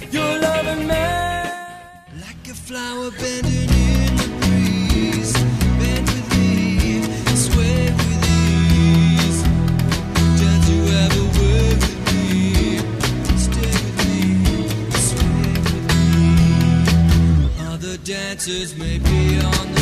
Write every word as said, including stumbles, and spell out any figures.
your loving man. Like a flower bending in the breeze, bend with me, sway with ease. Don't you ever work with me, stay with me, sway with me. Other dancers may be on the